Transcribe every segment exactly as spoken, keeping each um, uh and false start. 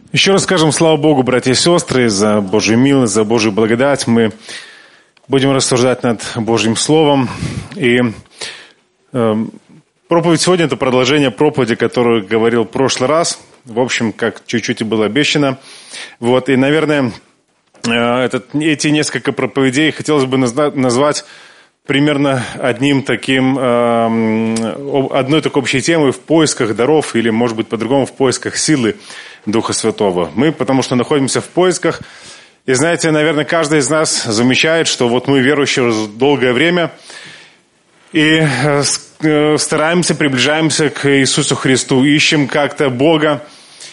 Еще раз скажем слава Богу, братья и сестры, за Божью милость, за Божью благодать. Мы будем рассуждать над Божьим Словом. И э, проповедь сегодня – это продолжение проповеди, которую говорил в прошлый раз. В общем, как чуть-чуть и было обещано. Вот, и, наверное, э, этот, эти несколько проповедей хотелось бы назна- назвать примерно одним таким, э, одной такой общей темой в поисках даров, или, может быть, по-другому, в поисках силы Духа Святого. Мы, потому что находимся в поисках, и, знаете, наверное, каждый из нас замечает, что вот мы верующие уже долгое время, и стараемся, приближаемся к Иисусу Христу, ищем как-то Бога.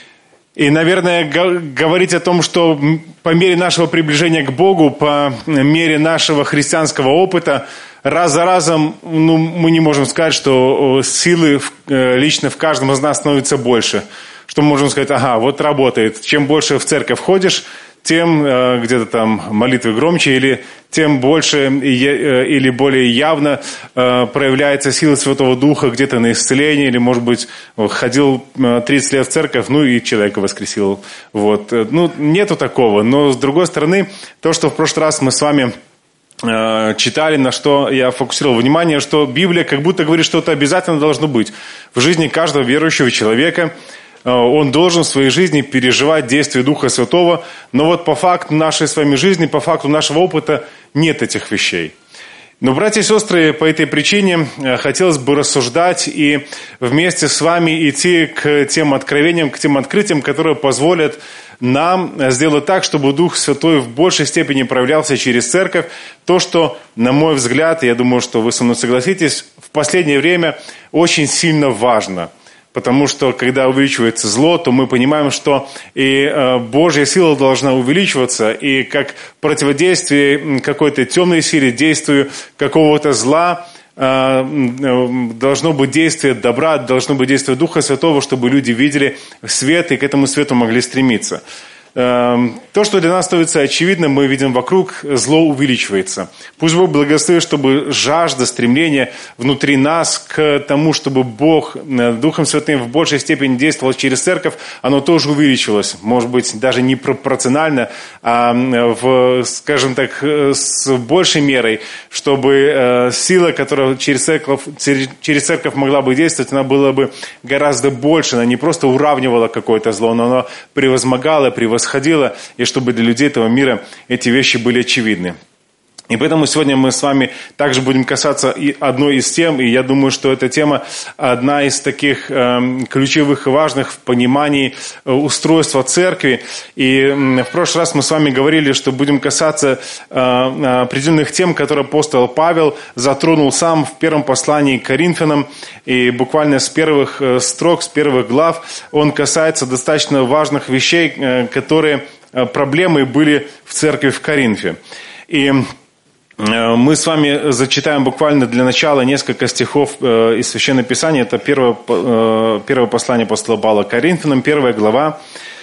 И, наверное, говорить о том, что по мере нашего приближения к Богу, по мере нашего христианского опыта, раз за разом ну, мы не можем сказать, что силы лично в каждом из нас становится больше. Что мы можем сказать, ага, вот работает. Чем больше в церковь ходишь, тем э, где-то там молитвы громче, или тем больше э, или более явно э, проявляется сила Святого Духа где-то на исцеление, или, может быть, ходил тридцать лет в церковь, ну и человека воскресил. Вот. Ну, нету такого. Но, с другой стороны, то, что в прошлый раз мы с вами э, читали, на что я фокусировал внимание, что Библия как будто говорит, что это обязательно должно быть в жизни каждого верующего человека. Он должен в своей жизни переживать действие Духа Святого, но вот по факту нашей с вами жизни, по факту нашего опыта нет этих вещей. Но, братья и сестры, по этой причине хотелось бы рассуждать и вместе с вами идти к тем откровениям, к тем открытиям, которые позволят нам сделать так, чтобы Дух Святой в большей степени проявлялся через церковь. То, что, на мой взгляд, я думаю, что вы со мной согласитесь, в последнее время очень сильно важно. Потому что, когда увеличивается зло, то мы понимаем, что и э, Божья сила должна увеличиваться, и как противодействие какой-то темной силе, действию какого-то зла, э, э, должно быть действие добра, должно быть действие Духа Святого, чтобы люди видели свет и к этому свету могли стремиться. То, что для нас становится очевидным, мы видим вокруг, зло увеличивается. Пусть Бог благословит, чтобы жажда, стремление внутри нас к тому, чтобы Бог Духом Святым в большей степени действовал через церковь, оно тоже увеличилось. Может быть, даже не пропорционально, а, в, скажем так, с большей мерой, чтобы сила, которая через церковь, через церковь могла бы действовать, она была бы гораздо больше. Она не просто уравнивала какое-то зло, но она превозмогала, превосходила. Ходила, и чтобы для людей этого мира эти вещи были очевидны. И поэтому сегодня мы с вами также будем касаться и одной из тем, и я думаю, что эта тема одна из таких э, ключевых и важных в понимании э, устройства церкви. И э, в прошлый раз мы с вами говорили, что будем касаться э, определенных тем, которые апостол Павел затронул сам в первом послании к Коринфянам. И буквально с первых э, строк, с первых глав он касается достаточно важных вещей, э, которые э, проблемы были в церкви в Коринфе. И мы с вами зачитаем буквально для начала несколько стихов из Священного Писания. Это первое, первое послание апостола Павла к Коринфянам, первая глава,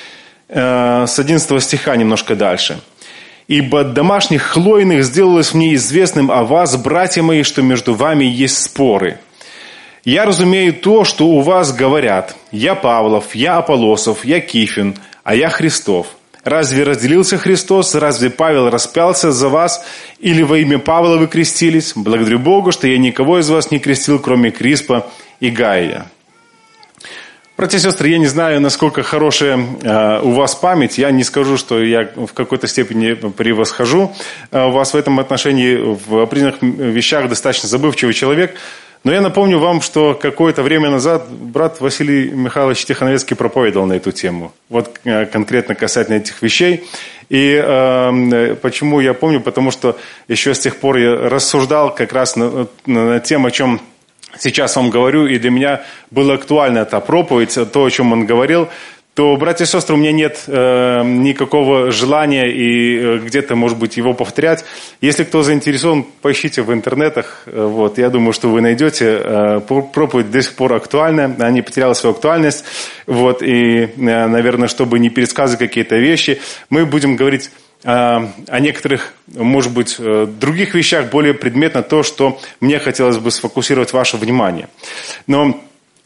с одиннадцатого стиха немножко дальше. «Ибо от домашних хлойных сделалось мне известным о вас, братья мои, что между вами есть споры. Я разумею то, что у вас говорят: я Павлов, я Аполлосов, я Кифин, а я Христов. Разве разделился Христос? Разве Павел распялся за вас? Или во имя Павла вы крестились? Благодарю Богу, что я никого из вас не крестил, кроме Криспа и Гая». Братья и сестры, я не знаю, насколько хорошая э, у вас память. Я не скажу, что я в какой-то степени превосхожу э, вас в этом отношении. В определенных вещах достаточно забывчивый человек. Но я напомню вам, что какое-то время назад брат Василий Михайлович Тихоновецкий проповедовал на эту тему. Вот конкретно касательно этих вещей. И э, почему я помню? Потому что еще с тех пор я рассуждал как раз на, на тему, о чем сейчас вам говорю. И для меня была актуальна эта проповедь, то, о чем он говорил. То, братья и сестры, у меня нет э, никакого желания и э, где-то, может быть, его повторять. Если кто заинтересован, поищите в интернетах. Э, вот, я думаю, что вы найдете. Э, проповедь до сих пор актуальна, она не потеряла свою актуальность. Вот, и, э, наверное, чтобы не пересказывать какие-то вещи, мы будем говорить э, о некоторых, может быть, э, других вещах, более предметно то, что мне хотелось бы сфокусировать ваше внимание. Но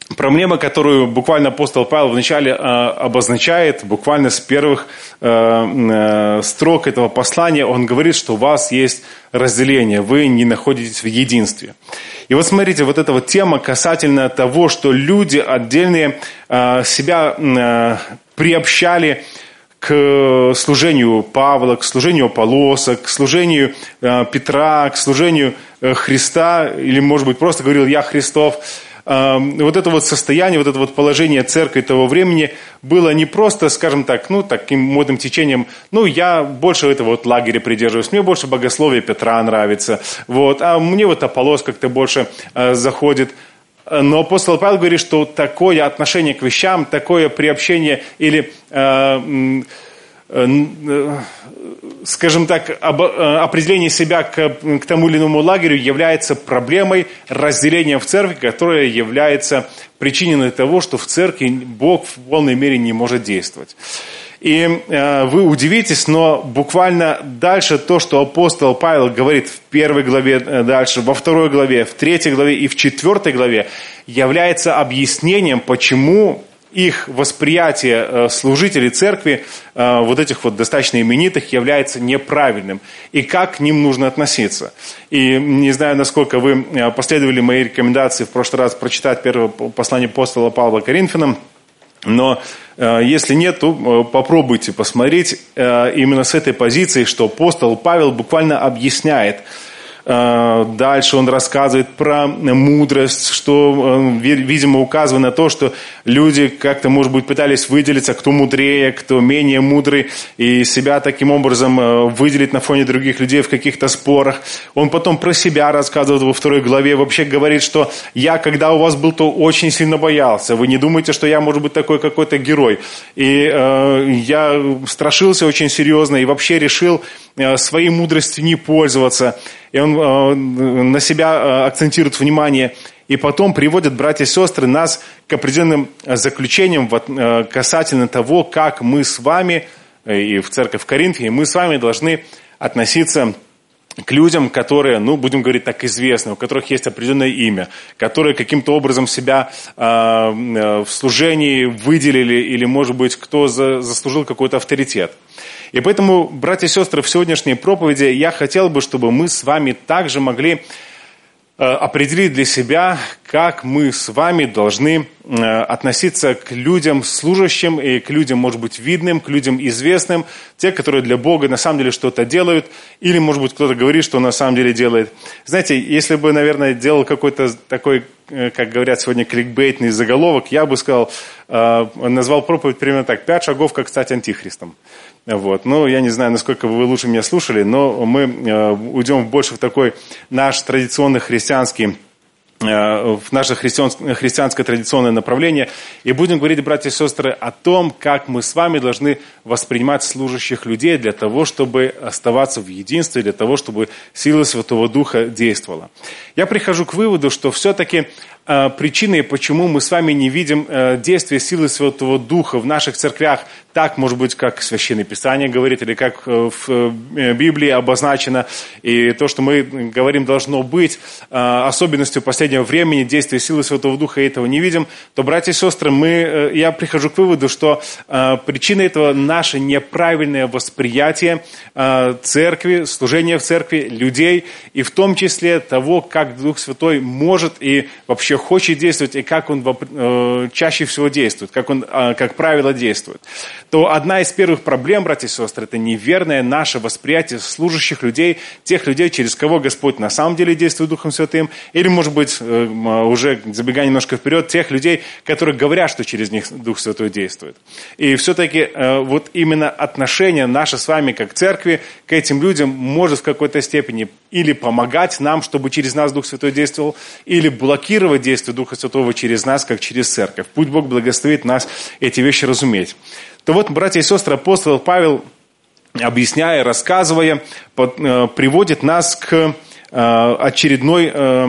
проблема, которую буквально апостол Павел вначале э, обозначает, буквально с первых э, э, строк этого послания, он говорит, что у вас есть разделение, вы не находитесь в единстве. И вот смотрите, вот эта вот тема касательно того, что люди отдельные э, себя э, приобщали к служению Павла, к служению Аполлоса, к служению э, Петра, к служению э, Христа, или, может быть, просто говорил «Я Христов». Вот это вот состояние, вот это вот положение церкви того времени было не просто, скажем так, ну, таким модным течением, ну, я больше этого вот лагеря придерживаюсь, мне больше богословие Петра нравится, вот, а мне вот Аполлос как-то больше э, заходит. Но апостол Павел говорит, что такое отношение к вещам, такое приобщение или... Э, скажем так, определение себя к, к тому или иному лагерю является проблемой разделения в церкви, которая является причиной того, что в церкви Бог в полной мере не может действовать. И э, вы удивитесь, но буквально дальше то, что апостол Павел говорит в первой главе, дальше, во второй главе, в третьей главе и в четвертой главе, является объяснением, почему их восприятие служителей церкви, вот этих вот достаточно именитых, является неправильным. И как к ним нужно относиться. И не знаю, насколько вы последовали моей рекомендации в прошлый раз прочитать первое послание апостола Павла Коринфянам, но если нет, то попробуйте посмотреть именно с этой позиции, что апостол Павел буквально объясняет. Дальше он рассказывает про мудрость, что, видимо, указывает на то, что люди как-то, может быть, пытались выделиться, кто мудрее, кто менее мудрый, и себя таким образом выделить на фоне других людей в каких-то спорах. Он потом про себя рассказывает во второй главе, вообще говорит, что я, когда у вас был, то очень сильно боялся. Вы не думаете, что я, может быть, такой какой-то герой. И э, я страшился очень серьезно и вообще решил э, своей мудростью не пользоваться. И он э, на себя э, акцентирует внимание. И потом приводит, братья и сестры, нас к определенным заключениям вот, э, касательно того, как мы с вами, э, и в церковь в Коринфе, мы с вами должны относиться к людям, которые, ну, будем говорить так, известны, у которых есть определенное имя, которые каким-то образом себя э, э, в служении выделили, или, может быть, кто за, заслужил какой-то авторитет. И поэтому, братья и сестры, в сегодняшней проповеди я хотел бы, чтобы мы с вами также могли э, определить для себя, как мы с вами должны э, относиться к людям служащим и к людям, может быть, видным, к людям известным, те, которые для Бога на самом деле что-то делают, или, может быть, кто-то говорит, что он на самом деле делает. Знаете, если бы, наверное, делал какой-то такой, как говорят сегодня, кликбейтный заголовок, я бы сказал, э, назвал проповедь примерно так: «Пять шагов, как стать антихристом». Вот. Ну, я не знаю, насколько вы лучше меня слушали, но мы э, уйдем больше в такой наш традиционный христианский, э, в наше христиан, христианское традиционное направление, и будем говорить, братья и сестры, о том, как мы с вами должны воспринимать служащих людей для того, чтобы оставаться в единстве, для того, чтобы сила Святого Духа действовала. Я прихожу к выводу, что все-таки э, причиной, почему мы с вами не видим э, действия силы Святого Духа в наших церквях, так, может быть, как Священное Писание говорит, или как в Библии обозначено, и то, что мы говорим, должно быть особенностью последнего времени, действия силы Святого Духа, и этого не видим, то, братья и сестры, мы, я прихожу к выводу, что причина этого наше неправильное восприятие церкви, служения в церкви, людей, и в том числе того, как Дух Святой может и вообще хочет действовать, и как Он чаще всего действует, как Он, как правило, действует. То одна из первых проблем, братья и сестры, это неверное наше восприятие служащих людей, тех людей, через кого Господь на самом деле действует Духом Святым, или, может быть, уже забегая немножко вперед, тех людей, которые говорят, что через них Дух Святой действует. И все-таки вот именно отношение наше с вами как церкви к этим людям может в какой-то степени или помогать нам, чтобы через нас Дух Святой действовал, или блокировать действие Духа Святого через нас, как через церковь. Пусть Бог благословит нас эти вещи разуметь. То вот, братья и сестры, апостол Павел, объясняя, рассказывая, приводит нас к очередной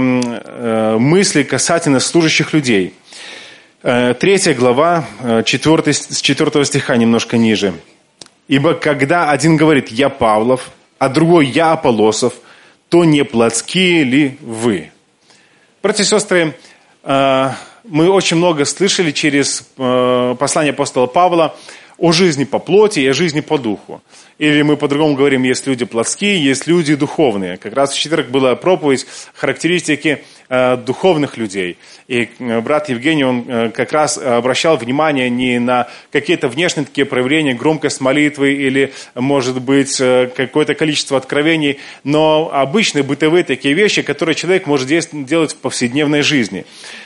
мысли касательно служащих людей. Третья глава, четвертый, с четвертого стиха, немножко ниже. «Ибо когда один говорит «я Павлов», а другой «я Аполлосов», то не плотские ли вы?» Братья и сестры, мы очень много слышали через послание апостола Павла о жизни по плоти и о жизни по духу. Или мы по-другому говорим, есть люди плотские, есть люди духовные. Как раз в четверг была проповедь характеристики э, духовных людей. И э, брат Евгений, он э, как раз обращал внимание не на какие-то внешние такие проявления, громкость молитвы или, может быть, э, какое-то количество откровений, но обычные бытовые такие вещи, которые человек может делать в повседневной жизни.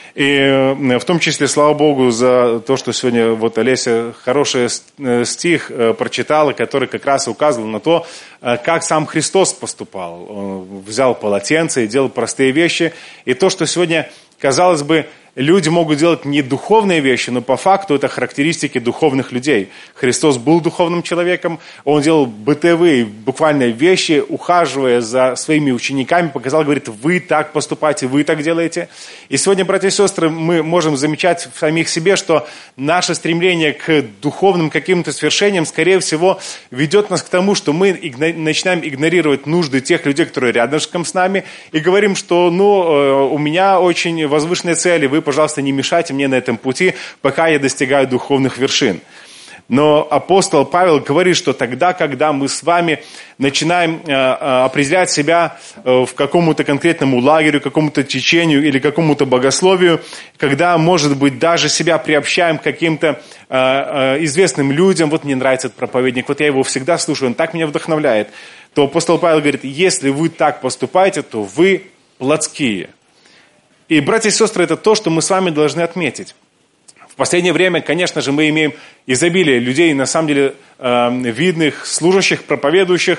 И в том числе, слава Богу, за то, что сегодня вот Олеся хороший стих прочитала, который как раз указывал на то, как сам Христос поступал. Он взял полотенце и делал простые вещи. И то, что сегодня, казалось бы, люди могут делать не духовные вещи, но по факту это характеристики духовных людей. Христос был духовным человеком, он делал бытовые, буквально вещи, ухаживая за своими учениками, показал, говорит, вы так поступаете, вы так делаете. И сегодня, братья и сестры, мы можем замечать в самих себе, что наше стремление к духовным каким-то свершениям, скорее всего, ведет нас к тому, что мы игно- начинаем игнорировать нужды тех людей, которые рядом с нами, и говорим, что ну, у меня очень возвышенные цели, вы, пожалуйста, не мешайте мне на этом пути, пока я достигаю духовных вершин. Но апостол Павел говорит, что тогда, когда мы с вами начинаем э, определять себя э, в какому-то конкретному лагерю, какому-то течению или какому-то богословию, когда, может быть, даже себя приобщаем к каким-то э, э, известным людям, вот мне нравится этот проповедник, вот я его всегда слушаю, он так меня вдохновляет, то апостол Павел говорит, если вы так поступаете, то вы плотские. И, братья и сестры, это то, что мы с вами должны отметить. В последнее время, конечно же, мы имеем изобилие людей, на самом деле, э, видных, служащих, проповедующих,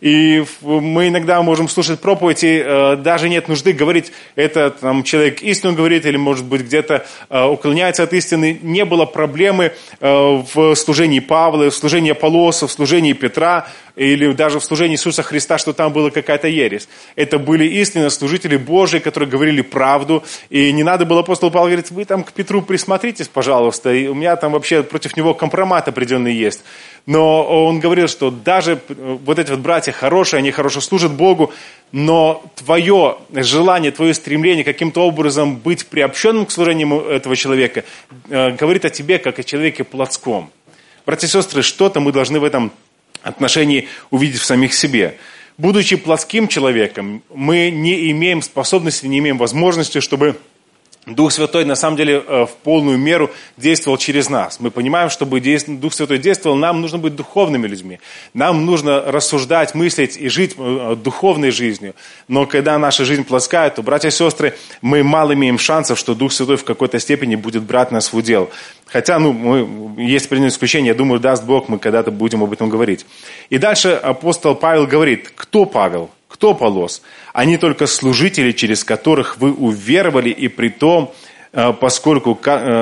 и мы иногда можем слушать проповеди, э, даже нет нужды говорить, это там, человек истину говорит, или, может быть, где-то э, уклоняется от истины. Не было проблемы э, в служении Павла, в служении Аполлоса, в служении Петра, или даже в служении Иисуса Христа, что там была какая-то ересь. Это были истинно служители Божии, которые говорили правду, и не надо было, апостол Павел говорит, вы там к Петру присмотритесь, пожалуйста, и у меня там вообще против него компромат определенный есть. Но он говорил, что даже вот эти вот братья хорошие, они хорошо служат Богу, но твое желание, твое стремление каким-то образом быть приобщенным к служению этого человека э, говорит о тебе, как о человеке плотском. Братья и сестры, что-то мы должны в этом отношении увидеть в самих себе. Будучи плотским человеком, мы не имеем способности, не имеем возможности, чтобы Дух Святой на самом деле в полную меру действовал через нас. Мы понимаем, чтобы Дух Святой действовал, нам нужно быть духовными людьми. Нам нужно рассуждать, мыслить и жить духовной жизнью. Но когда наша жизнь плоская, то, братья и сестры, мы мало имеем шансов, что Дух Святой в какой-то степени будет брать нас в удел. Хотя, ну, мы, есть определенное исключение, я думаю, даст Бог, мы когда-то будем об этом говорить. И дальше апостол Павел говорит, кто Павел? Кто Аполлос? Они только служители, через которых вы уверовали, и при том, поскольку,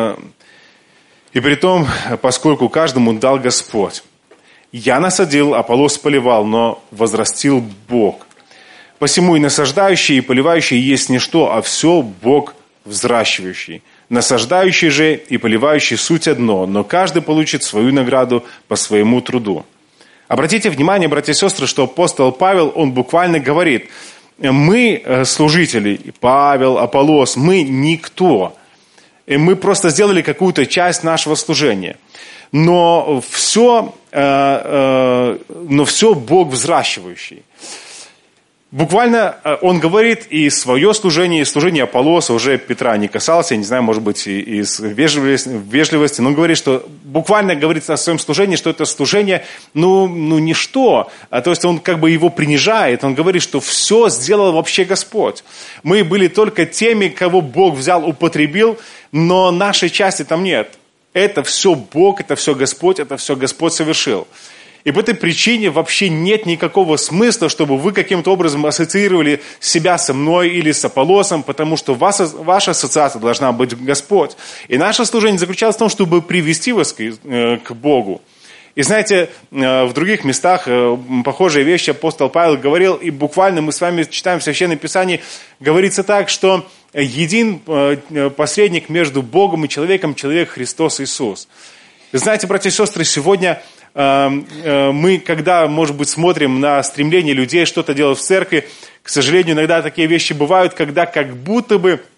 и при том, поскольку каждому дал Господь. Я насадил, Аполлос поливал, но возрастил Бог. Посему и насаждающий, и поливающий есть не что, а все Бог взращивающий. Насаждающий же и поливающий суть одно, но каждый получит свою награду по своему труду. Обратите внимание, братья и сестры, что апостол Павел, он буквально говорит, мы служители, Павел, Аполлос, мы никто. И мы просто сделали какую-то часть нашего служения. Но все, но все Бог взращивающий. Буквально он говорит и свое служение, и служение Аполлоса, уже Петра не касался, я не знаю, может быть, и из вежливости, вежливости, но он говорит, что буквально говорит о своем служении, что это служение, ну, ну ничто, а, то есть он как бы его принижает, он говорит, что все сделал вообще Господь. Мы были только теми, кого Бог взял, употребил, но нашей части там нет. Это все Бог, это все Господь, это все Господь совершил. И по этой причине вообще нет никакого смысла, чтобы вы каким-то образом ассоциировали себя со мной или с Аполлосом, потому что вас, ваша ассоциация должна быть Господь. И наше служение заключалось в том, чтобы привести вас к, э, к Богу. И знаете, э, в других местах э, похожие вещи апостол Павел говорил, и буквально мы с вами читаем в Священном Писании, говорится так, что един э, посредник между Богом и человеком, человек Христос Иисус. Вы знаете, братья и сестры, сегодня мы, когда, может быть, смотрим на стремление людей что-то делать в церкви, к сожалению, иногда такие вещи бывают, когда как будто бы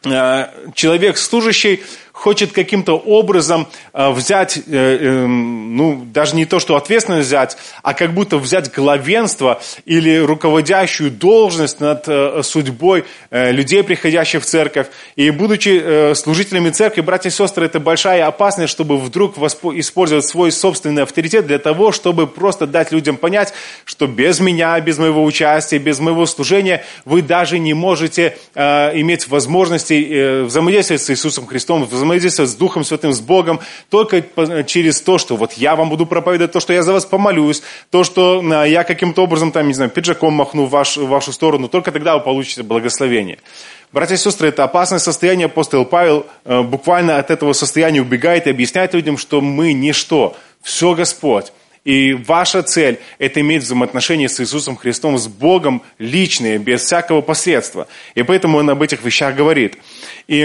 человек служащий хочет каким-то образом взять, ну, даже не то, что ответственность взять, а как будто взять главенство или руководящую должность над судьбой людей, приходящих в церковь. И будучи служителями церкви, братья и сестры, это большая опасность, чтобы вдруг использовать свой собственный авторитет для того, чтобы просто дать людям понять, что без меня, без моего участия, без моего служения вы даже не можете иметь возможности взаимодействовать с Иисусом Христом, взаимодействовать с Духом Святым, с Богом, только через то, что вот я вам буду проповедовать, то, что я за вас помолюсь, то, что я каким-то образом, там, не знаю, пиджаком махну в, ваш, в вашу сторону, только тогда вы получите благословение. Братья и сестры, это опасное состояние. Апостол Павел буквально от этого состояния убегает и объясняет людям, что мы ничто, все Господь. И ваша цель – это иметь взаимоотношения с Иисусом Христом, с Богом личные, без всякого посредства. И поэтому он об этих вещах говорит. И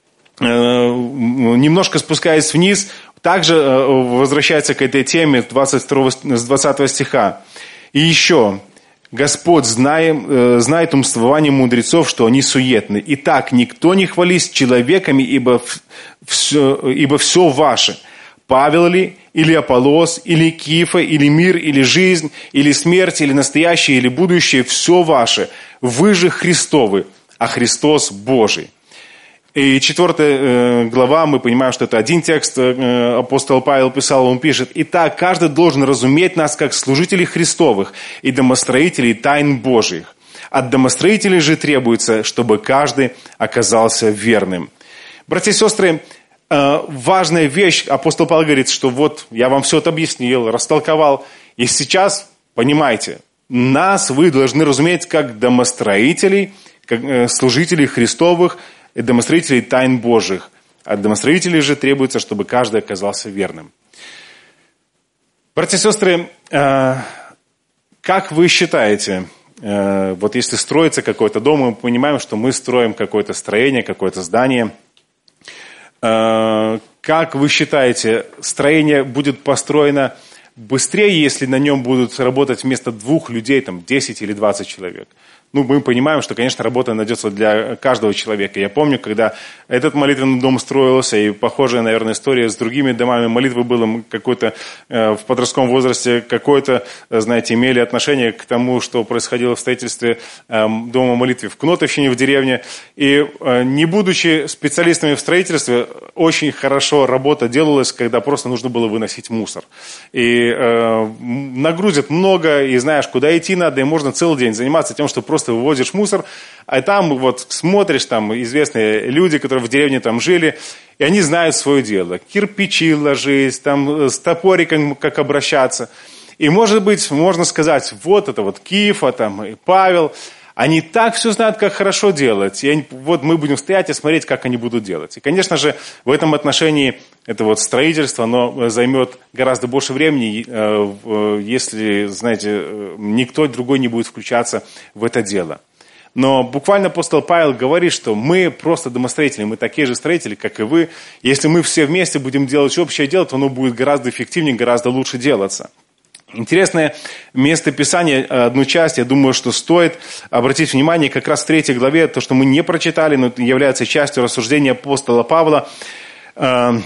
немножко спускаясь вниз, также возвращается к этой теме двадцать второго, с двадцатого стиха. И еще, Господь знает, знает умствование мудрецов, что они суетны. Итак, никто не хвались человеками, ибо все, ибо все ваше. Павел ли, или Аполлос, или Кифа, или мир, или жизнь, или смерть, или настоящее, или будущее, все ваше. Вы же Христовы, а Христос Божий. И четвертая глава, мы понимаем, что это один текст, апостол Павел писал, он пишет: «Итак, каждый должен разуметь нас как служителей Христовых и домостроителей тайн Божьих. От домостроителей же требуется, чтобы каждый оказался верным». Братья и сестры, важная вещь, апостол Павел говорит, что вот я вам все это объяснил, растолковал, и сейчас, понимаете, нас вы должны разуметь как домостроителей, как служителей Христовых, и домостроителей тайн Божьих. От домостроителей же требуется, чтобы каждый оказался верным. Братья и сестры, как вы считаете, вот если строится какой-то дом, мы понимаем, что мы строим какое-то строение, какое-то здание. Как вы считаете, строение будет построено быстрее, если на нем будут работать вместо двух людей, там, десять или двадцать человек? Ну, мы понимаем, что, конечно, работа найдется для каждого человека. Я помню, когда этот молитвенный дом строился, и похожая, наверное, история с другими домами молитвы была, какой-то э, в подростковом возрасте, какое-то, знаете, имели отношение к тому, что происходило в строительстве э, дома молитвы в Кнотовщине, в деревне. И э, не будучи специалистами в строительстве, очень хорошо работа делалась, когда просто нужно было выносить мусор. И э, нагрузят много, и знаешь, куда идти надо, и можно целый день заниматься тем, что просто вывозишь мусор, а там вот смотришь, там известные люди, которые в деревне там жили, и они знают свое дело. Кирпичи ложить, там с топориком как обращаться. И может быть, можно сказать, вот это вот Кифа, там и Павел, они так все знают, как хорошо делать. И они, вот мы будем стоять и смотреть, как они будут делать. И, конечно же, в этом отношении это вот строительство, оно займет гораздо больше времени, если, знаете, никто другой не будет включаться в это дело. Но буквально апостол Павел говорит, что мы просто домостроители, мы такие же строители, как и вы. Если мы все вместе будем делать общее дело, то оно будет гораздо эффективнее, гораздо лучше делаться. Интересное место Писания, одну часть, я думаю, что стоит обратить внимание, как раз в третьей главе, то, что мы не прочитали, но является частью рассуждения апостола Павла. По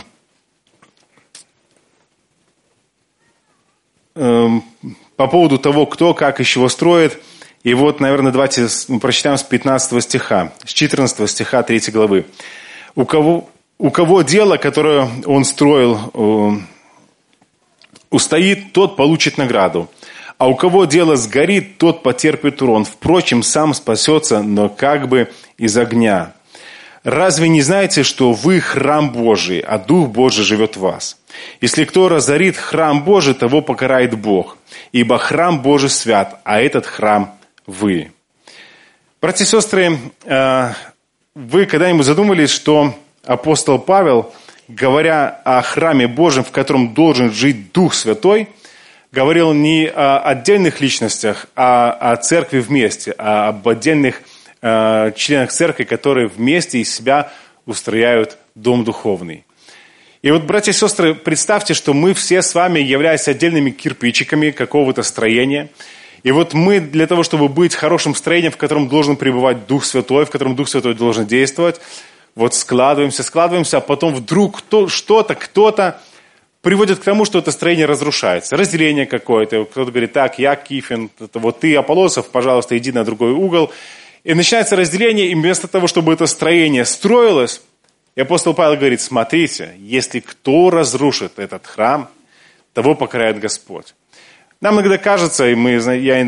поводу того, кто, как и чего строит. И вот, наверное, давайте прочитаем с пятнадцатого стиха, с четырнадцатого стиха третьей главы. У кого, у кого дело, которое он строил, устоит, тот получит награду. А у кого дело сгорит, тот потерпит урон. Впрочем, сам спасется, но как бы из огня. Разве не знаете, что вы храм Божий, а Дух Божий живет в вас? Если кто разорит храм Божий, того покарает Бог. Ибо храм Божий свят, а этот храм вы. Братья и сестры, вы когда-нибудь задумались, что апостол Павел, говоря о храме Божьем, в котором должен жить Дух Святой, говорил не о отдельных личностях, а о церкви вместе, а об отдельных э, членах церкви, которые вместе из себя устрояют дом духовный. И вот, братья и сестры, представьте, что мы все с вами являемся отдельными кирпичиками какого-то строения. И вот мы для того, чтобы быть хорошим строением, в котором должен пребывать Дух Святой, в котором Дух Святой должен действовать, вот складываемся, складываемся, а потом вдруг кто, что-то, кто-то приводит к тому, что это строение разрушается. Разделение какое-то. Кто-то говорит, так, я Кифин, это вот ты, Аполлосов, пожалуйста, иди на другой угол. И начинается разделение, и вместо того, чтобы это строение строилось, и апостол Павел говорит, смотрите, если кто разрушит этот храм, того покарает Господь. Нам иногда кажется, и мы,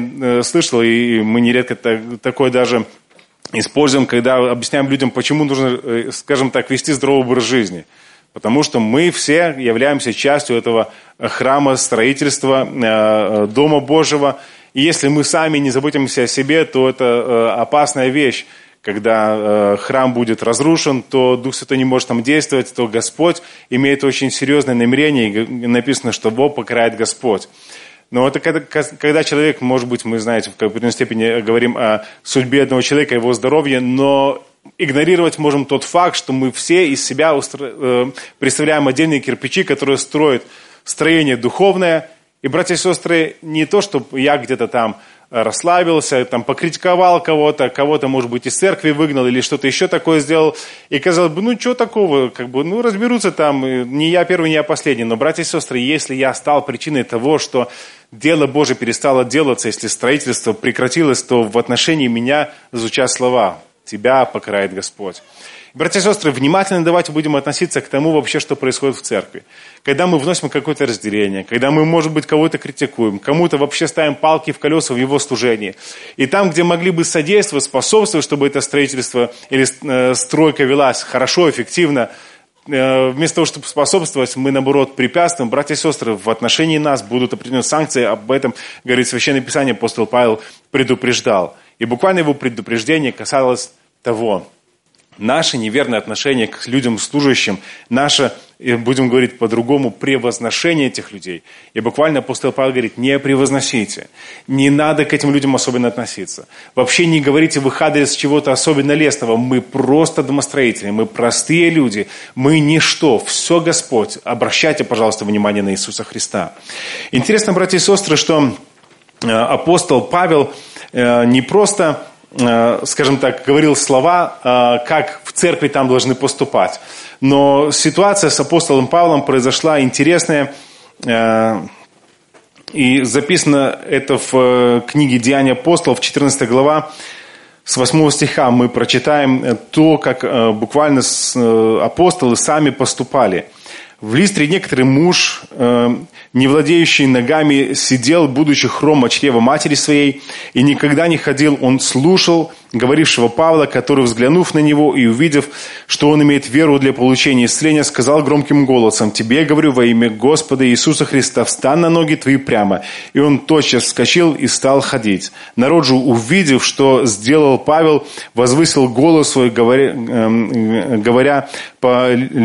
я слышал, и мы нередко такое даже используем, когда объясняем людям, почему нужно, скажем так, вести здоровый образ жизни. Потому что мы все являемся частью этого храма, строительства, Дома Божьего. И если мы сами не заботимся о себе, то это опасная вещь. Когда храм будет разрушен, то Дух Святой не может там действовать, то Господь имеет очень серьезное намерение. И написано, что Бог покарает Господь. Но это когда, когда человек, может быть, мы, знаете, в какой-то степени говорим о судьбе одного человека, его здоровье, но игнорировать можем тот факт, что мы все из себя устро... представляем отдельные кирпичи, которые строят строение духовное. И, братья и сестры, не то, чтобы я где-то там расслабился, там покритиковал кого-то, кого-то, может быть, из церкви выгнал или что-то еще такое сделал. И казалось бы, ну, что такого, как бы, ну, разберутся там, не я первый, не я последний. Но, братья и сестры, если я стал причиной того, что дело Божие перестало делаться, если строительство прекратилось, то в отношении меня звучат слова «Тебя покарает Господь». Братья и сестры, внимательно давайте будем относиться к тому вообще, что происходит в церкви. Когда мы вносим какое-то разделение, когда мы, может быть, кого-то критикуем, кому-то вообще ставим палки в колеса в его служении. И там, где могли бы содействовать, способствовать, чтобы это строительство или э, стройка велась хорошо, эффективно, э, вместо того, чтобы способствовать, мы, наоборот, препятствуем. Братья и сестры, в отношении нас будут определенные санкции. Об этом, говорит Священное Писание, апостол Павел предупреждал. И буквально его предупреждение касалось того: наше неверное отношение к людям служащим, наше, будем говорить по-другому, превозношение этих людей. И буквально апостол Павел говорит, не превозносите. Не надо к этим людям особенно относиться. Вообще не говорите в их адрес чего-то особенно лестного. Мы просто домостроители, мы простые люди, мы ничто. Все Господь. Обращайте, пожалуйста, внимание на Иисуса Христа. Интересно, братья и сестры, что апостол Павел не просто, скажем так, говорил слова, как в церкви там должны поступать. Но ситуация с апостолом Павлом произошла интересная. И записано это в книге «Деяния апостолов», четырнадцатая глава, с восьмого стиха мы прочитаем то, как буквально апостолы сами поступали. В Листре некоторый муж, э, не владеющий ногами, сидел, будучи хром от чрева матери своей, и никогда не ходил. Он слушал говорившего Павла, который, взглянув на него и увидев, что он имеет веру для получения исцеления, сказал громким голосом: «Тебе, говорю, во имя Господа Иисуса Христа, встань на ноги твои прямо». И он тотчас вскочил и стал ходить. Народ же, увидев, что сделал Павел, возвысил голос свой, говоря, э, говоря по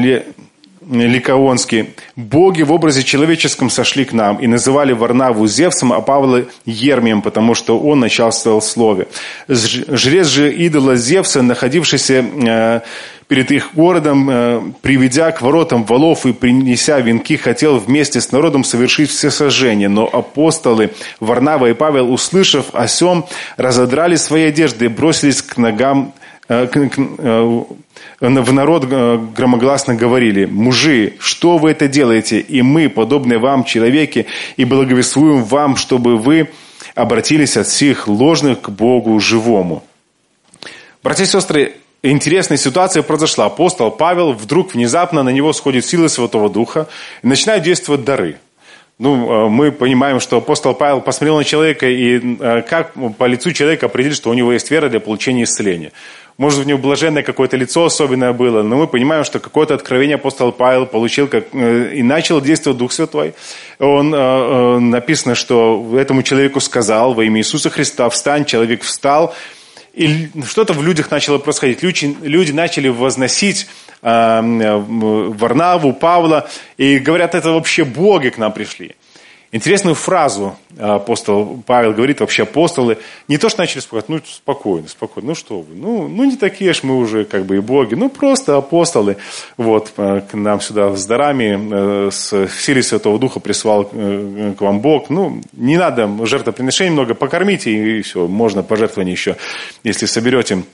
ликаонски: «Боги в образе человеческом сошли к нам», и называли Варнаву Зевсом, а Павла Ермием, потому что он начальствовал в слове. Жрец же идола Зевса, находившийся э, перед их городом, э, приведя к воротам валов и принеся венки, хотел вместе с народом совершить всесожжение. Но апостолы Варнава и Павел, услышав о сем, разодрали свои одежды и бросились к ногам э, к, э, в народ громогласно говорили: «Мужи, что вы это делаете? И мы, подобные вам человеки, и благовествуем вам, чтобы вы обратились от сих ложных к Богу живому». Братья и сестры, интересная ситуация произошла. Апостол Павел, вдруг внезапно на него сходит сила Святого Духа, и начинают действовать дары. Ну, мы понимаем, что апостол Павел посмотрел на человека, и как по лицу человека определить, что у него есть вера для получения исцеления. Может, у него блаженное какое-то лицо особенное было, но мы понимаем, что какое-то откровение апостол Павел получил, как, и начал действовать Дух Святой. Он, э, написано, что этому человеку сказал: «Во имя Иисуса Христа встань». Человек встал, и что-то в людях начало происходить. Люди, люди начали возносить э, Варнаву, Павла, и говорят, это вообще боги к нам пришли. Интересную фразу апостол Павел говорит, вообще апостолы, не то что начали спрашивать, ну спокойно, спокойно, ну что вы, ну, ну не такие ж мы уже как бы и боги, ну просто апостолы, вот, к нам сюда с дарами, с в силе Святого Духа прислал к вам Бог, ну не надо жертвоприношений много, покормите и все, можно пожертвование еще, если соберете.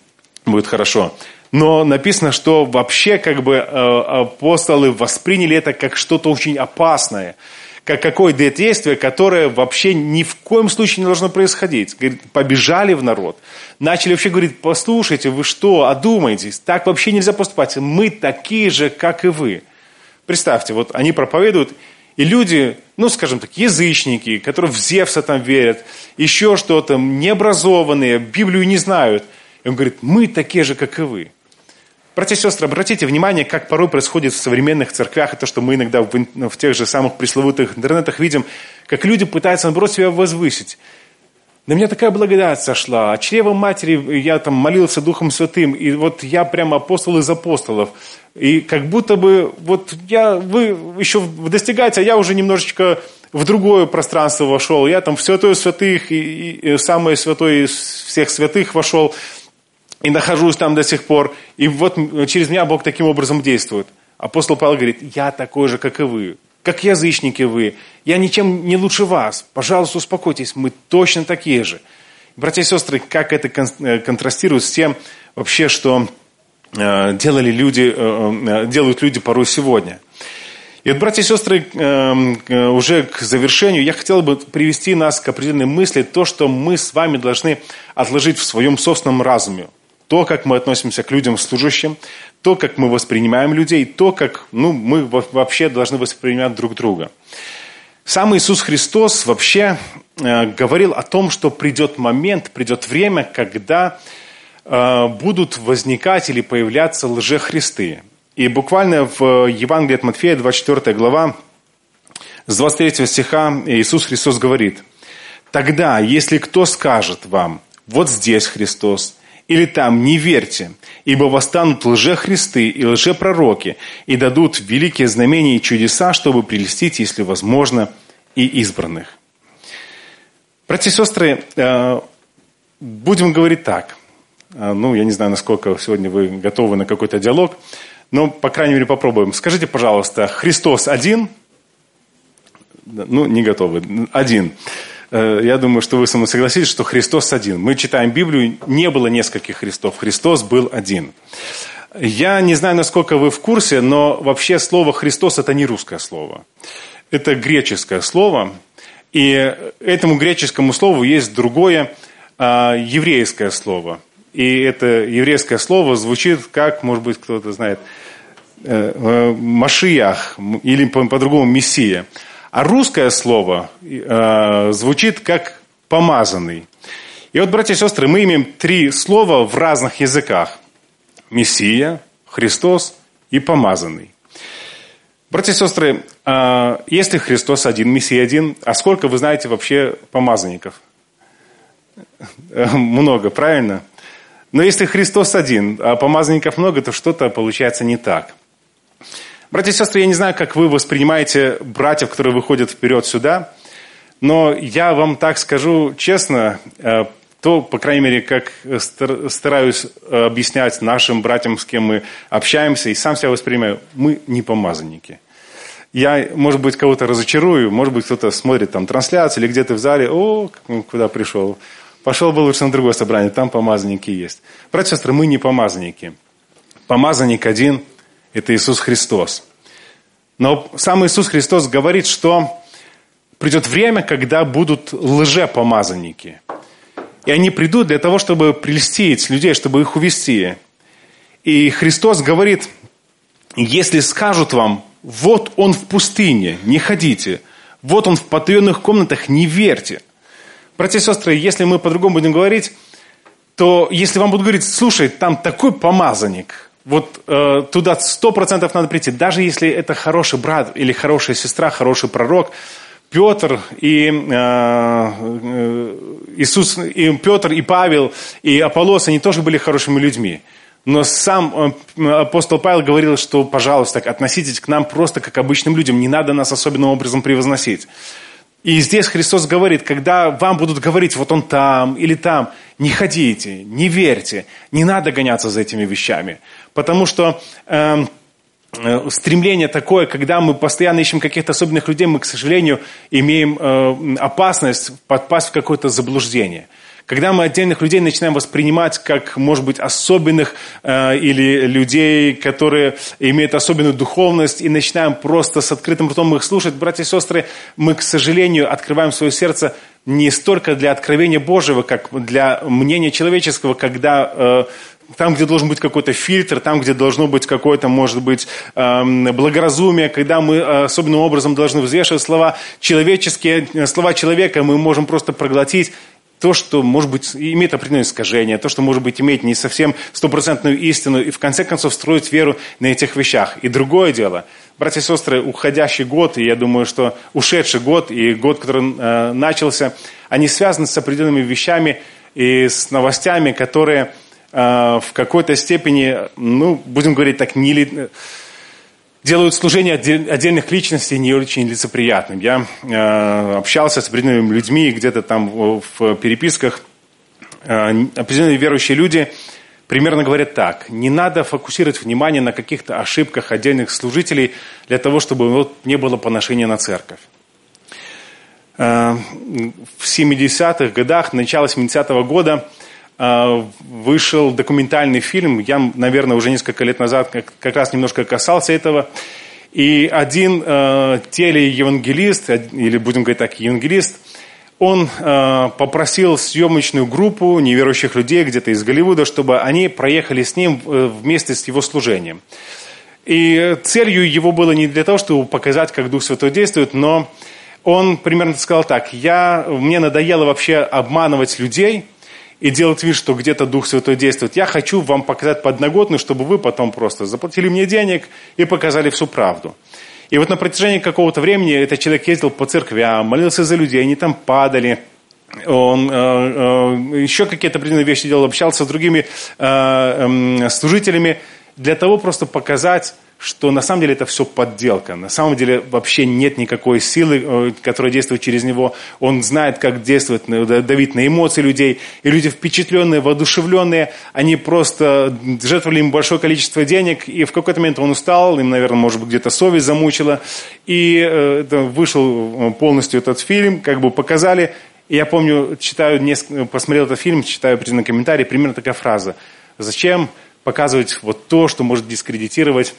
будет хорошо. Но написано, что вообще как бы апостолы восприняли это как что-то очень опасное, как какое-то действие, которое вообще ни в коем случае не должно происходить. Говорит, побежали в народ, начали вообще говорить, послушайте, вы что, одумайтесь, так вообще нельзя поступать, мы такие же, как и вы. Представьте, вот они проповедуют, и люди, ну, скажем так, язычники, которые в Зевса там верят, еще что-то, необразованные, Библию не знают. И он говорит, мы такие же, как и вы. Братья и сестры, обратите внимание, как порой происходит в современных церквях, и то, что мы иногда в, в тех же самых пресловутых интернетах видим, как люди пытаются, наоборот, себя возвысить. На меня такая благодать сошла, от чрева матери я там молился Духом Святым, и вот я прямо апостол из апостолов. И как будто бы, вот я, вы еще достигаете, а я уже немножечко в другое пространство вошел. Я там в святое святых, и, и, и самое святое из всех святых вошел. И нахожусь там до сих пор. И вот через меня Бог таким образом действует. Апостол Павел говорит, я такой же, как и вы. Как язычники вы. Я ничем не лучше вас. Пожалуйста, успокойтесь. Мы точно такие же. Братья и сестры, как это контрастирует с тем, вообще, что делали люди, делают люди порой сегодня. И вот, братья и сестры, уже к завершению я хотел бы привести нас к определенной мысли, то, что мы с вами должны отложить в своем собственном разуме. То, как мы относимся к людям служащим, то, как мы воспринимаем людей, то, как ну, мы вообще должны воспринимать друг друга. Сам Иисус Христос вообще э, говорил о том, что придет момент, придет время, когда э, будут возникать или появляться лжехристы. И буквально в Евангелии от Матфея, двадцать четвёртая глава, с двадцать третьего стиха Иисус Христос говорит: «Тогда, если кто скажет вам, вот здесь Христос, или там, не верьте, ибо восстанут лжехристы и лжепророки, и дадут великие знамения и чудеса, чтобы прельстить, если возможно, и избранных». Братья и сестры, будем говорить так. Ну, я не знаю, насколько сегодня вы готовы на какой-то диалог, но, по крайней мере, попробуем. Скажите, пожалуйста, Христос один? Ну, не готовы. Один. Я думаю, что вы со мной согласитесь, что Христос один. Мы читаем Библию, не было нескольких Христов. Христос был один. Я не знаю, насколько вы в курсе, но вообще слово «Христос» – это не русское слово. Это греческое слово. И этому греческому слову есть другое а, еврейское слово. И это еврейское слово звучит как, может быть, кто-то знает, Машиах или по-другому Мессия. А русское слово э, звучит как «помазанный». И вот, братья и сестры, мы имеем три слова в разных языках. Мессия, Христос и помазанный. Братья и сестры, э, если Христос один, Мессия один, а сколько вы знаете вообще помазанников? Много, правильно? Но если Христос один, а помазанников много, то что-то получается не так. Братья и сестры, я не знаю, как вы воспринимаете братьев, которые выходят вперед сюда, но я вам так скажу честно, то, по крайней мере, как стараюсь объяснять нашим братьям, с кем мы общаемся, и сам себя воспринимаю, мы не помазанники. Я, может быть, кого-то разочарую, может быть, кто-то смотрит там трансляцию или где-то в зале, о, куда пришел, пошел бы лучше на другое собрание, там помазанники есть. Братья и сестры, мы не помазанники. Помазанник один – это Иисус Христос. Но сам Иисус Христос говорит, что придет время, когда будут лжепомазанники. И они придут для того, чтобы прельстить людей, чтобы их увести. И Христос говорит, если скажут вам, вот он в пустыне, не ходите, вот он в потаенных комнатах, не верьте. Братья и сестры, если мы по-другому будем говорить, то если вам будут говорить, слушай, там такой помазанник, вот э, туда сто процентов надо прийти, даже если это хороший брат или хорошая сестра, хороший пророк, Петр и э, Иисус, и Петр и Павел и Аполлос, они тоже были хорошими людьми. Но сам апостол Павел говорил, что, пожалуйста, относитесь к нам просто как к обычным людям, не надо нас особенным образом превозносить. И здесь Христос говорит, когда вам будут говорить, вот он там или там, не ходите, не верьте, не надо гоняться за этими вещами. Потому что э, э, стремление такое, когда мы постоянно ищем каких-то особенных людей, мы, к сожалению, имеем э, опасность подпасть в какое-то заблуждение. Когда мы отдельных людей начинаем воспринимать как, может быть, особенных э, или людей, которые имеют особенную духовность, и начинаем просто с открытым ртом их слушать, братья и сестры, мы, к сожалению, открываем свое сердце не столько для откровения Божьего, как для мнения человеческого, когда э, там, где должен быть какой-то фильтр, там, где должно быть какое-то, может быть, э, благоразумие, когда мы особенным образом должны взвешивать слова человеческие, слова человека, мы можем просто проглотить то, что, может быть, имеет определенное искажение, то, что, может быть, имеет не совсем стопроцентную истину, и в конце концов строить веру на этих вещах. И другое дело, братья и сестры, уходящий год, и я думаю, что ушедший год, и год, который э, начался, они связаны с определенными вещами и с новостями, которые э, в какой-то степени, ну, будем говорить так, не ли... делают служение отдельных личностей не очень лицеприятным. Я э, общался с определенными людьми, где-то там в переписках. Э, определенные верующие люди примерно говорят так. Не надо фокусировать внимание на каких-то ошибках отдельных служителей для того, чтобы вот, не было поношения на церковь. Э, в семидесятых годах, начало семидесятого года, вышел документальный фильм, я, наверное, уже несколько лет назад как, как раз немножко касался этого, и один э, телеевангелист, или будем говорить так, евангелист, он э, попросил съемочную группу неверующих людей где-то из Голливуда, чтобы они проехали с ним вместе с его служением. И целью его было не для того, чтобы показать, как Дух Святой действует, но он примерно сказал так: я, мне надоело вообще обманывать людей и делать вид, что где-то Дух Святой действует. Я хочу вам показать подноготную, чтобы вы потом просто заплатили мне денег и показали всю правду. И вот на протяжении какого-то времени этот человек ездил по церквям, молился за людей, они там падали. Он э, э, еще какие-то определенные вещи делал, общался с другими э, э, служителями для того просто показать, что на самом деле это все подделка. На самом деле вообще нет никакой силы, которая действует через него. Он знает, как действовать, давить на эмоции людей. И люди впечатленные, воодушевленные, они просто жертвовали им большое количество денег. И в какой-то момент он устал, им, наверное, может быть, где-то совесть замучила. И это, вышел полностью этот фильм, как бы показали. И я помню, читаю, несколько, посмотрел этот фильм, читаю определенные комментарии, примерно такая фраза. Зачем показывать вот то, что может дискредитировать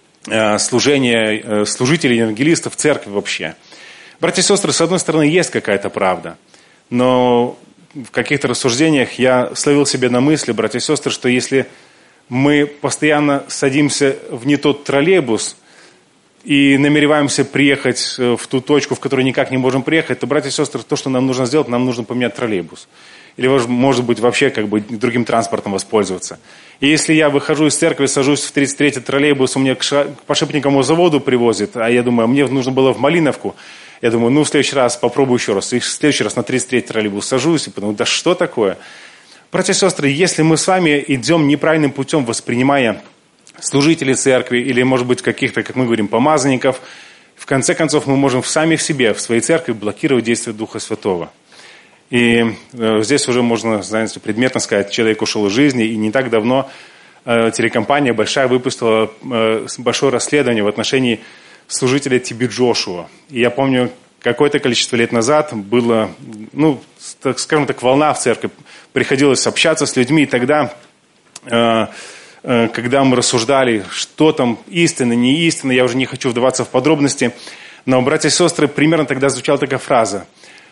служение служителей, евангелистов, церкви вообще. Братья и сестры, с одной стороны, есть какая-то правда, но в каких-то рассуждениях я словил себе на мысли, братья и сестры, что если мы постоянно садимся в не тот троллейбус и намереваемся приехать в ту точку, в которую никак не можем приехать, то, братья и сестры, то, что нам нужно сделать, нам нужно поменять троллейбус. Или, может быть, вообще как бы другим транспортом воспользоваться. И если я выхожу из церкви, сажусь в тридцать третий троллейбус, у меня к подшипниковому заводу привозит, а я думаю, мне нужно было в Малиновку. Я думаю, ну, в следующий раз попробую еще раз. И в следующий раз на тридцать третий троллейбус сажусь и подумаю, да что такое? Братья и сестры, если мы с вами идем неправильным путем, воспринимая служителей церкви или, может быть, каких-то, как мы говорим, помазанников, в конце концов мы можем сами в себе, в своей церкви блокировать действие Духа Святого. И э, здесь уже можно, знаете, предметно сказать, человек ушел из жизни, и не так давно э, телекомпания большая выпустила э, большое расследование в отношении служителя Ти Би Джошуа. И я помню, какое-то количество лет назад было, ну, так, скажем так, волна в церкви, приходилось общаться с людьми, и тогда, э, э, когда мы рассуждали, что там истинно, не истинно, я уже не хочу вдаваться в подробности, но, братья и сестры, примерно тогда звучала такая фраза: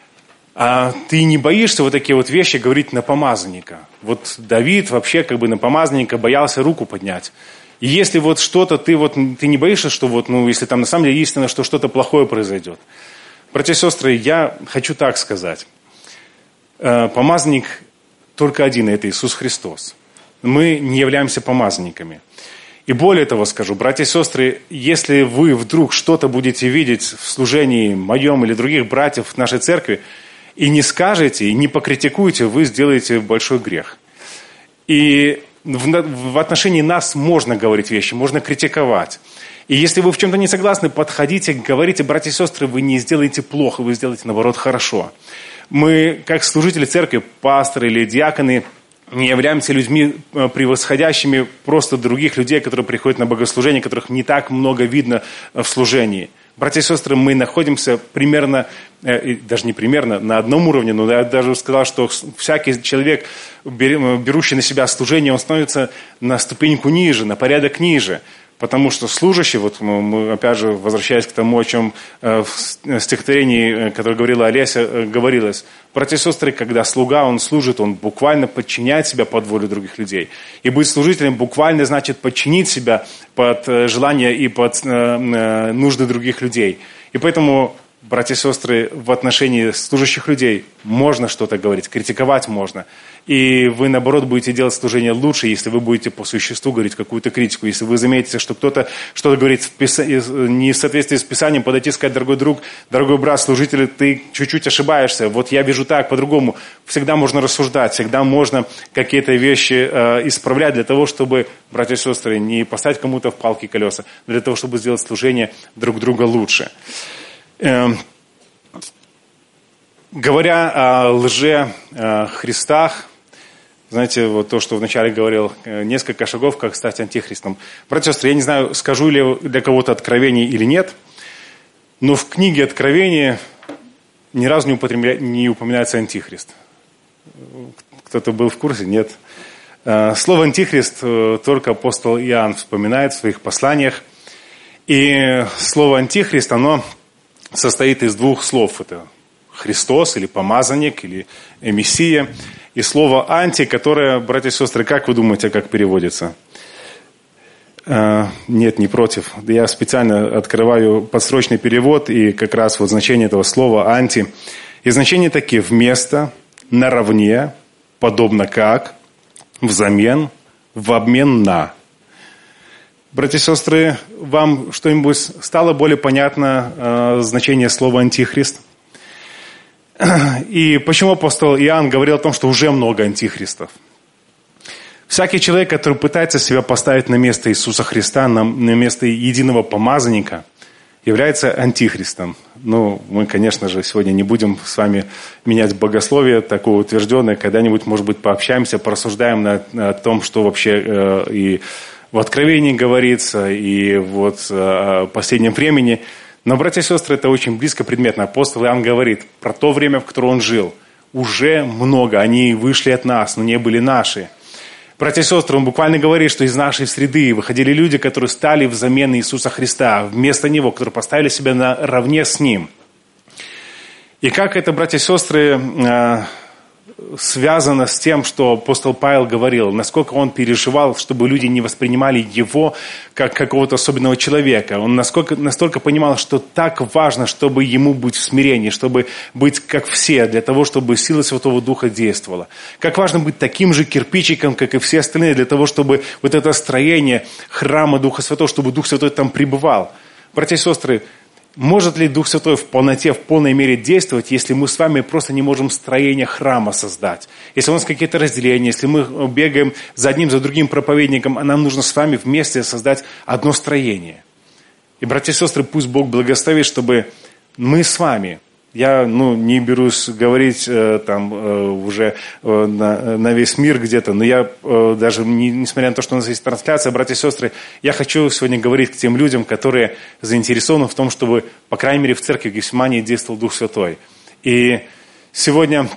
а ты не боишься вот такие вот вещи говорить на помазанника? Вот Давид вообще как бы на помазанника боялся руку поднять. И если вот что-то, ты вот ты не боишься, что вот, ну, если там на самом деле истина, что что-то плохое произойдет. Братья и сестры, я хочу так сказать. Помазанник только один, это Иисус Христос. Мы не являемся помазанниками. И более того скажу, братья и сестры, если вы вдруг что-то будете видеть в служении моем или других братьев в нашей церкви, и не скажете, и не покритикуете, вы сделаете большой грех. И в, в отношении нас можно говорить вещи, можно критиковать. И если вы в чем-то не согласны, подходите, говорите, братья и сестры, вы не сделаете плохо, вы сделаете, наоборот, хорошо. Мы, как служители церкви, пасторы или диаконы, не являемся людьми превосходящими просто других людей, которые приходят на богослужение, которых не так много видно в служении. Братья и сестры, мы находимся примерно, даже не примерно, на одном уровне, но я даже сказал, что всякий человек, берущий на себя служение, он становится на ступеньку ниже, на порядок ниже. Потому что служащий, вот мы, опять же, возвращаясь к тому, о чем в стихотворении, которое говорила Олеся, говорилось. Братья и сестры, когда слуга, он служит, он буквально подчиняет себя под волю других людей. И быть служителем буквально значит подчинить себя под желания и под нужды других людей. И поэтому, братья и сестры, в отношении служащих людей можно что-то говорить, критиковать можно. И вы, наоборот, будете делать служение лучше, если вы будете по существу говорить какую-то критику. Если вы заметите, что кто-то что-то говорит в пис... не в соответствии с Писанием, подойти и сказать: дорогой друг, дорогой брат, служитель, ты чуть-чуть ошибаешься. Вот я вижу так, по-другому. Всегда можно рассуждать, всегда можно какие-то вещи э, исправлять для того, чтобы, братья и сестры, не поставить кому-то в палки и колеса, но для того, чтобы сделать служение друг друга лучше. Э, говоря о лже о Христах, знаете, вот то, что вначале говорил, несколько шагов, как стать антихристом. Братья и сестры, я не знаю, скажу ли для кого-то откровение или нет, но в книге Откровения ни разу не, употребля... не упоминается антихрист. Кто-то был в курсе? Нет. Слово антихрист только апостол Иоанн вспоминает в своих посланиях. И слово антихрист, оно состоит из двух слов. Это Христос или помазанник, или Мессия. И слово «анти», которое, братья и сестры, как вы думаете, как переводится? А, нет, не против. Я специально открываю подстрочный перевод, и как раз вот значение этого слова «анти». И значения такие: вместо, наравне, подобно как, взамен, в обмен на. Братья и сестры, вам что-нибудь стало более понятно э, значение слова «антихрист»? И почему апостол Иоанн говорил о том, что уже много антихристов? Всякий человек, который пытается себя поставить на место Иисуса Христа, на, на место единого помазанника, является антихристом. Ну, мы, конечно же, сегодня не будем с вами менять богословие такое утвержденное. Когда-нибудь, может быть, пообщаемся, порассуждаем на, на том, что вообще э, и в Откровении говорится, и вот э, о последнем времени. Но, братья и сестры, это очень близко предметно. Апостол Иоанн говорит про то время, в котором он жил. Уже много, они вышли от нас, но не были наши. Братья и сестры, он буквально говорит, что из нашей среды выходили люди, которые стали взамен Иисуса Христа, вместо Него, которые поставили себя наравне с Ним. И как это, братья и сестры, связано с тем, что апостол Павел говорил, насколько он переживал, чтобы люди не воспринимали его как какого-то особенного человека. Он насколько, настолько понимал, что так важно, чтобы ему быть в смирении, чтобы быть как все, для того, чтобы сила Святого Духа действовала. Как важно быть таким же кирпичиком, как и все остальные, для того, чтобы вот это строение храма Духа Святого, чтобы Дух Святой там пребывал. Братья и сестры, может ли Дух Святой в полноте, в полной мере действовать, если мы с вами просто не можем строение храма создать? Если у нас какие-то разделения, если мы бегаем за одним, за другим проповедником, а нам нужно с вами вместе создать одно строение. И, братья и сестры, пусть Бог благословит, чтобы мы с вами, я ну, не берусь говорить э, там э, уже э, на, на весь мир где-то, но я э, даже, не, несмотря на то, что у нас есть трансляция, братья и сестры, я хочу сегодня говорить к тем людям, которые заинтересованы в том, чтобы, по крайней мере, в церкви Гефсимании действовал Дух Святой. И сегодня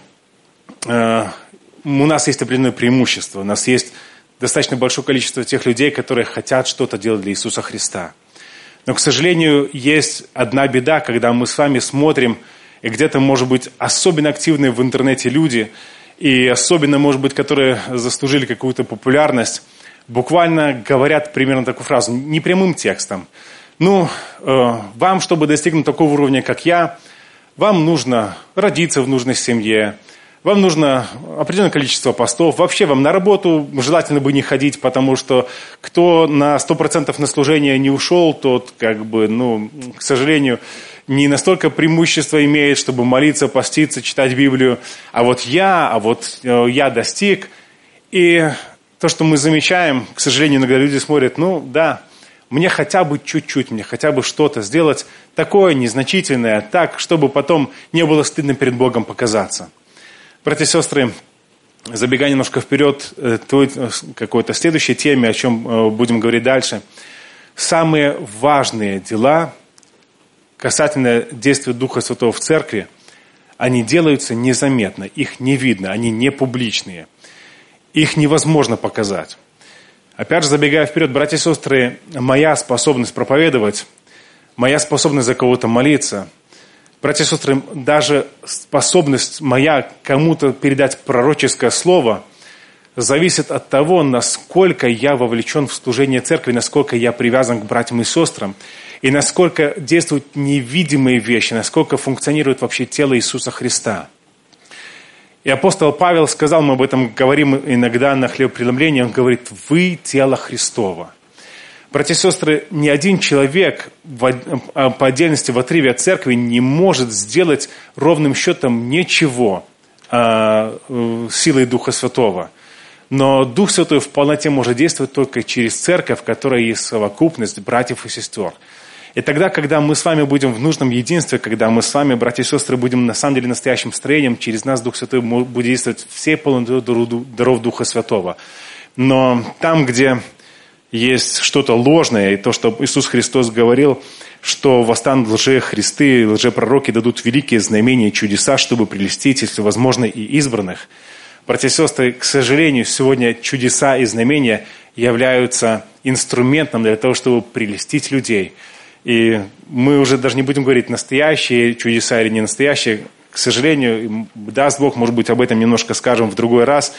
э, у нас есть определенное преимущество, у нас есть достаточно большое количество тех людей, которые хотят что-то делать для Иисуса Христа. Но, к сожалению, есть одна беда, когда мы с вами смотрим, и где-то, может быть, особенно активные в интернете люди, и особенно, может быть, которые заслужили какую-то популярность, буквально говорят примерно такую фразу, не прямым текстом. Ну, э, вам, чтобы достигнуть такого уровня, как я, вам нужно родиться в нужной семье, вам нужно определенное количество постов. Вообще вам на работу желательно бы не ходить, потому что кто на сто процентов на служение не ушел, тот, как бы, ну, к сожалению, не настолько преимущество имеет, чтобы молиться, поститься, читать Библию. А вот я, а вот э, я достиг. И то, что мы замечаем, к сожалению, иногда люди смотрят, ну да, мне хотя бы чуть-чуть, мне хотя бы что-то сделать такое незначительное, так, чтобы потом не было стыдно перед Богом показаться. Братья и сестры, забегая немножко вперед к той какой-то следующей теме, о чем будем говорить дальше. Самые важные дела, касательно действия Духа Святого в церкви, они делаются незаметно, их не видно, они не публичные. Их невозможно показать. Опять же, забегая вперед, братья и сестры, моя способность проповедовать, моя способность за кого-то молиться, братья и сестры, даже способность моя кому-то передать пророческое слово зависит от того, насколько я вовлечен в служение церкви, насколько я привязан к братьям и сестрам, и насколько действуют невидимые вещи, насколько функционирует вообще тело Иисуса Христа. И апостол Павел сказал, мы об этом говорим иногда на хлебопреломлении, он говорит, вы тело Христово. Братья и сестры, ни один человек в, по отдельности в отрыве от церкви не может сделать ровным счетом ничего а, силой Духа Святого. Но Дух Святой в полноте может действовать только через церковь, в которой есть совокупность братьев и сестер. И тогда, когда мы с вами будем в нужном единстве, когда мы с вами, братья и сестры, будем на самом деле настоящим строением, через нас Дух Святой будет действовать всей полнотой даров Духа Святого. Но там, где есть что-то ложное, и то, что Иисус Христос говорил, что восстанут лжехристы, лжепророки дадут великие знамения и чудеса, чтобы прелестить, если возможно, и избранных. Братья и сестры, к сожалению, сегодня чудеса и знамения являются инструментом для того, чтобы прелестить людей. И мы уже даже не будем говорить, настоящие чудеса или не настоящие. К сожалению, даст Бог, может быть, об этом немножко скажем в другой раз.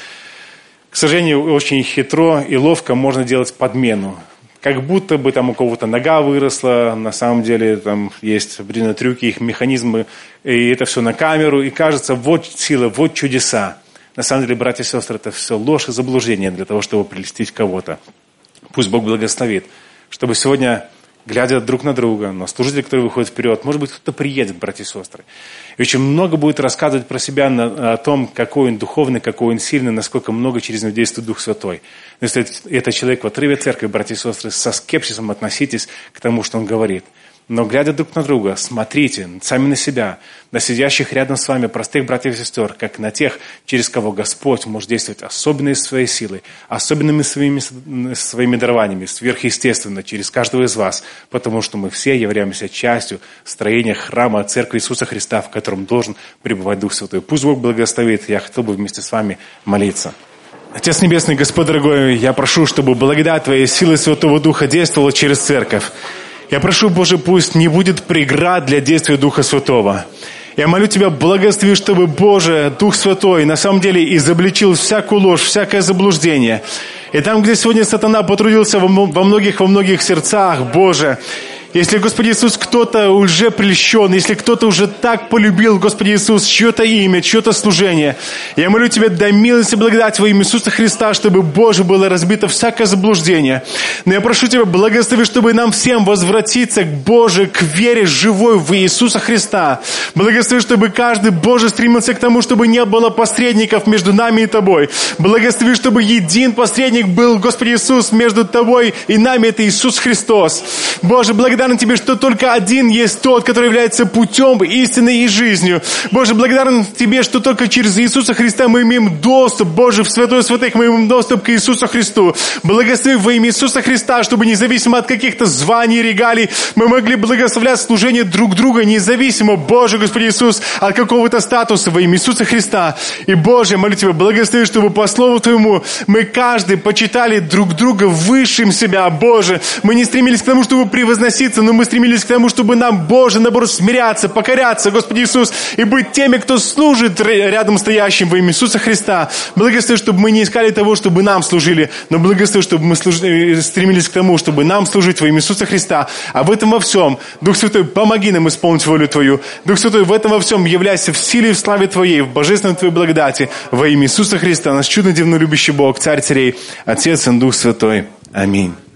К сожалению, очень хитро и ловко можно делать подмену. Как будто бы там у кого-то нога выросла, на самом деле там есть определенные трюки, их механизмы, и это все на камеру, и кажется, вот сила, вот чудеса. На самом деле, братья и сестры, это все ложь и заблуждение для того, чтобы прелестить кого-то. Пусть Бог благословит, чтобы сегодня, глядя друг на друга, на служителей, которые выходят вперед, может быть, кто-то приедет, братья и сестры, и очень много будет рассказывать про себя на, о том, какой он духовный, какой он сильный, насколько много через него действует Дух Святой. Но если это человек в отрыве от церкви, братья и сестры, со скепсисом относитесь к тому, что он говорит. Но глядя друг на друга, смотрите сами на себя, на сидящих рядом с вами простых братьев и сестер, как на тех, через кого Господь может действовать особенной своей силой, особенными своими, своими дарованиями, сверхъестественно, через каждого из вас, потому что мы все являемся частью строения храма Церкви Иисуса Христа, в котором должен пребывать Дух Святой. Пусть Бог благословит, я хотел бы вместе с вами молиться. Отец Небесный, Господь дорогой, я прошу, чтобы благодать Твоей силы Святого Духа действовала через Церковь. Я прошу, Боже, пусть не будет преград для действия Духа Святого. Я молю Тебя, благослови, чтобы, Боже, Дух Святой на самом деле изобличил всякую ложь, всякое заблуждение. И там, где сегодня сатана потрудился во многих, во многих сердцах, Боже, если, Господи Иисус, кто-то уже прельщен, если кто-то уже так полюбил, Господи Иисус, чье-то имя, чье-то служение, я молю Тебя, дай милость и благодать во имя Иисуса Христа, чтобы, Боже, было разбито всякое заблуждение. Но я прошу Тебя, благослови, чтобы нам всем возвратиться, Боже, к вере живой в Иисуса Христа. Благослови, чтобы каждый, Боже, стремился к тому, чтобы не было посредников между нами и Тобой. Благослови, чтобы един посредник был, Господи Иисус, между Тобой и нами, это Иисус Христос. Боже, благодарен Тебе, что только один есть тот, который является путем, истиной и жизнью. Боже, благодарен Тебе, что только через Иисуса Христа мы имеем доступ, Боже, в святой святых мы имеем доступ к Иисусу Христу. Благослови во имя Иисуса Христа, чтобы независимо от каких-то званий, регалий, мы могли благословлять служение друг друга, независимо, Боже, Господи Иисус, от какого-то статуса во имя Иисуса Христа. И, Боже, молю Тебя, благослови, чтобы по Слову Твоему мы каждый почитали друг друга высшим себя, Боже. Мы не стремились к тому, чтобы превозноситься, но мы стремились к тому, чтобы нам, Боже, наоборот, смиряться, покоряться, Господи Иисус, и быть теми, кто служит рядом стоящим во имя Иисуса Христа. Благослови, чтобы мы не искали того, чтобы нам служили, но благослови, чтобы мы служили, стремились к тому, чтобы нам служить во имя Иисуса Христа. А в этом во всем, Дух Святой, помоги нам исполнить волю Твою. Дух Святой, в этом во всем являйся в силе и в славе Твоей, в божественной Твоей благодати, во имя Иисуса Христа, наш чудно-дивно любящий Бог, Царь царей, Отец и Дух Святой. Аминь.